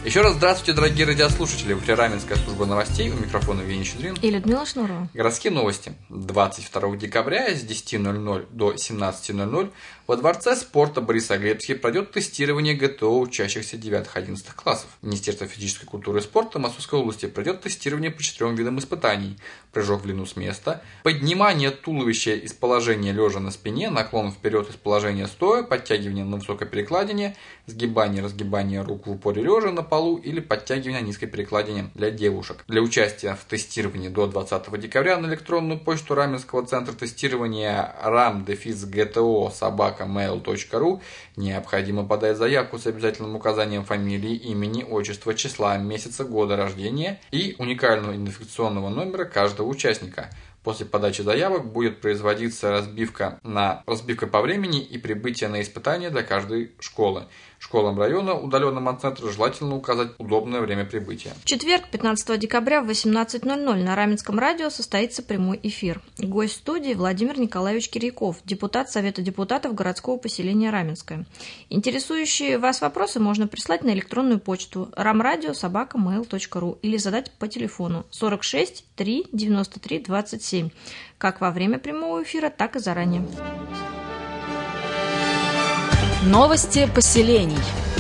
Еще раз здравствуйте, дорогие радиослушатели. В эфире Раменская служба новостей. У микрофона Евгений Щедрин и Людмила Шнурова. Городские новости. 22 декабря с 10:00 до 17:00 во Дворце спорта Борисоглебский пройдет тестирование ГТО учащихся 9-11 классов. Министерство физической культуры и спорта Московской области пройдет тестирование по 4 видам испытаний: прыжок в длину с места, поднимание туловища из положения лежа на спине, наклон вперед из положения стоя, подтягивание на высокой перекладине, сгибание и разгибание рук в упоре лежа на полу или подтягивание на низкой перекладине для девушек. Для участия в тестировании до 20 декабря на электронную почту Раменского центра тестирования ram-gto@mail.ru необходимо подать заявку с обязательным указанием фамилии, имени, отчества, числа, месяца, года рождения и уникального идентификационного номера каждого участника. После подачи заявок будет производиться разбивка по времени и прибытие на испытания для каждой школы. Школам района, удаленным от центра, желательно указать удобное время прибытия. В четверг, 15 декабря в 18:00 на Раменском радио состоится прямой эфир. Гость студии Владимир Николаевич Кирьяков, депутат Совета депутатов городского поселения Раменское. Интересующие вас вопросы можно прислать на электронную почту ramradio@mail.ru или задать по телефону 46 3 93 27, как во время прямого эфира, так и заранее. Новости поселений.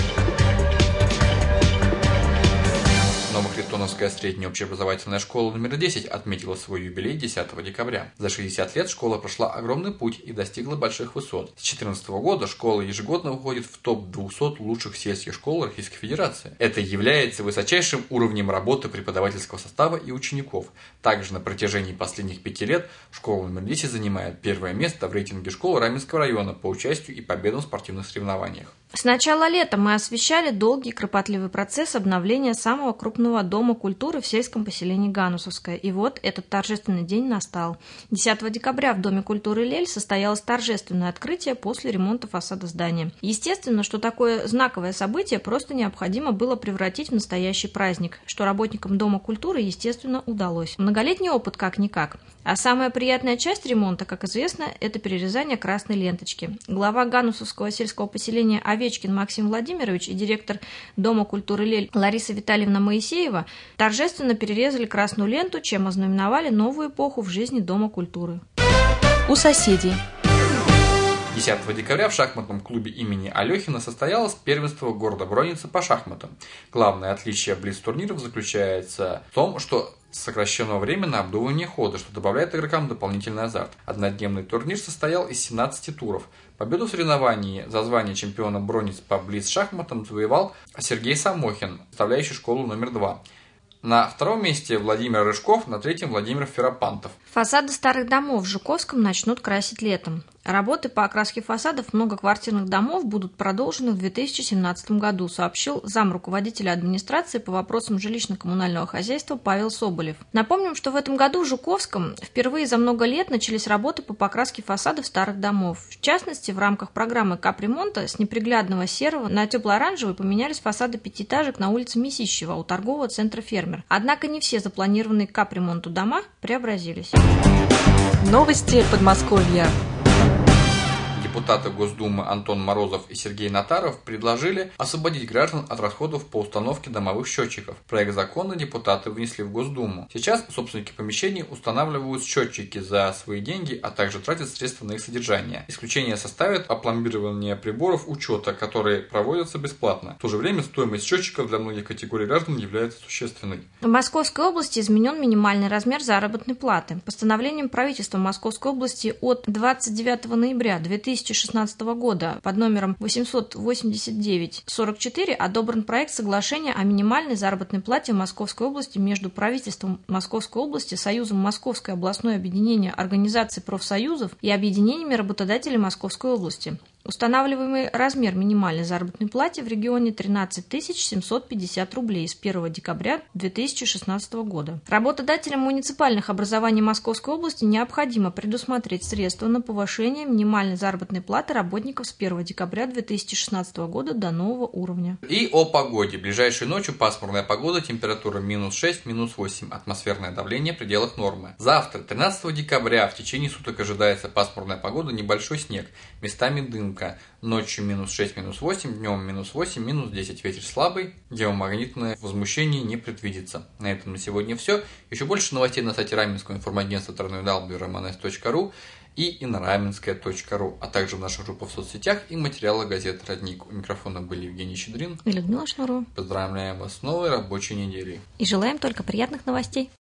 Новохрестоновская средняя общеобразовательная школа номер 10 отметила свой юбилей 10 декабря. За 60 лет школа прошла огромный путь и достигла больших высот. С 2014 года школа ежегодно выходит в топ-200 лучших сельских школ Российской Федерации. Это является высочайшим уровнем работы преподавательского состава и учеников. Также на протяжении последних 5 лет школа номер 10 занимает первое место в рейтинге школ Раменского района по участию и победам в спортивных соревнованиях. С начала лета мы освещали долгий и кропотливый процесс обновления самого крупного дома культуры в сельском поселении Ганусовское. И вот этот торжественный день настал. 10 декабря в Доме культуры «Лель» состоялось торжественное открытие после ремонта фасада здания. Естественно, что такое знаковое событие просто необходимо было превратить в настоящий праздник, что работникам Дома культуры, естественно, удалось. Многолетний опыт как-никак. А самая приятная часть ремонта, как известно, это перерезание красной ленточки. Глава Ганусовского сельского поселения Овечкин Максим Владимирович и директор Дома культуры «Лель» Лариса Витальевна Моисеева торжественно перерезали красную ленту, чем ознаменовали новую эпоху в жизни Дома культуры. У соседей. 10 декабря в шахматном клубе имени Алехина состоялось первенство города Бронницы по шахматам. Главное отличие блиц-турниров заключается в том, что сокращено время на обдумывание хода, что добавляет игрокам дополнительный азарт. Однодневный турнир состоял из 17 туров. Победу в соревновании за звание чемпиона Бронниц по блиц-шахматам завоевал Сергей Самохин, представляющий школу номер 2. На втором месте Владимир Рыжков, на третьем Владимир Ферапантов. Фасады старых домов в Жуковском начнут красить летом. Работы по окраске фасадов многоквартирных домов будут продолжены в 2017 году, сообщил замруководителя администрации по вопросам жилищно-коммунального хозяйства Павел Соболев. Напомним, что в этом году в Жуковском впервые за много лет начались работы по покраске фасадов старых домов. В частности, в рамках программы капремонта с неприглядного серого на тепло-оранжевый поменялись фасады пятиэтажек на улице Месищева у торгового центра «Фермер». Однако не все запланированные к капремонту дома преобразились. Новости Подмосковья. Депутаты Госдумы Антон Морозов и Сергей Натаров предложили освободить граждан от расходов по установке домовых счетчиков. Проект закона депутаты внесли в Госдуму. Сейчас собственники помещений устанавливают счетчики за свои деньги, а также тратят средства на их содержание. Исключение составит опломбирование приборов учета, которые проводятся бесплатно. В то же время стоимость счетчиков для многих категорий граждан является существенной. В Московской области изменен минимальный размер заработной платы. Постановлением правительства Московской области от 29 ноября 2016 года под номером 889-44 одобрен проект соглашения о минимальной заработной плате в Московской области между правительством Московской области, Союзом Московское областное объединение организаций профсоюзов и объединениями работодателей Московской области. Устанавливаемый размер минимальной заработной платы в регионе 13 750 рублей с 1 декабря 2016 года. Работодателям муниципальных образований Московской области необходимо предусмотреть средства на повышение минимальной заработной платы работников с 1 декабря 2016 года до нового уровня. И о погоде. Ближайшей ночью пасмурная погода, температура -6, -8, атмосферное давление в пределах нормы. Завтра, 13 декабря, в течение суток ожидается пасмурная погода, небольшой снег, местами дымка. дымка. Ночью минус 6, минус 8, днем минус 8, минус 10. Ветер слабый, геомагнитное возмущение не предвидится. На этом на сегодня все. Еще больше новостей на сайте Раменского информагентства www.rmns.ru и inraменская.ру, а также в наших группах в соцсетях и материалах газеты «Родник». У микрофона были Евгений Щедрин и Людмила Шнурова. Поздравляем вас с новой рабочей неделей. И желаем только приятных новостей.